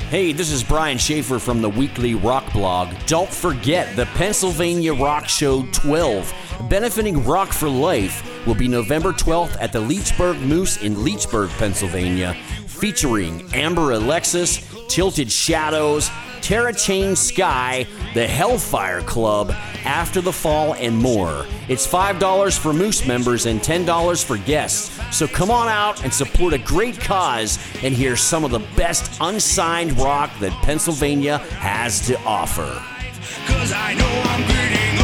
Hey, this is Brian Schaefer from the Weekly Rock Blog. Don't forget the Pennsylvania Rock Show 12, benefiting Rock for Life, will be November 12th at the Leechburg Moose in Leechburg, Pennsylvania, featuring Amber Alexis, Tilted Shadows, Terra Chain Sky, the Hellfire Club, After the Fall, and more. It's $5 for Moose members and $10 for guests. So come on out and support a great cause and hear some of the best unsigned rock that Pennsylvania has to offer. 'Cause I know I'm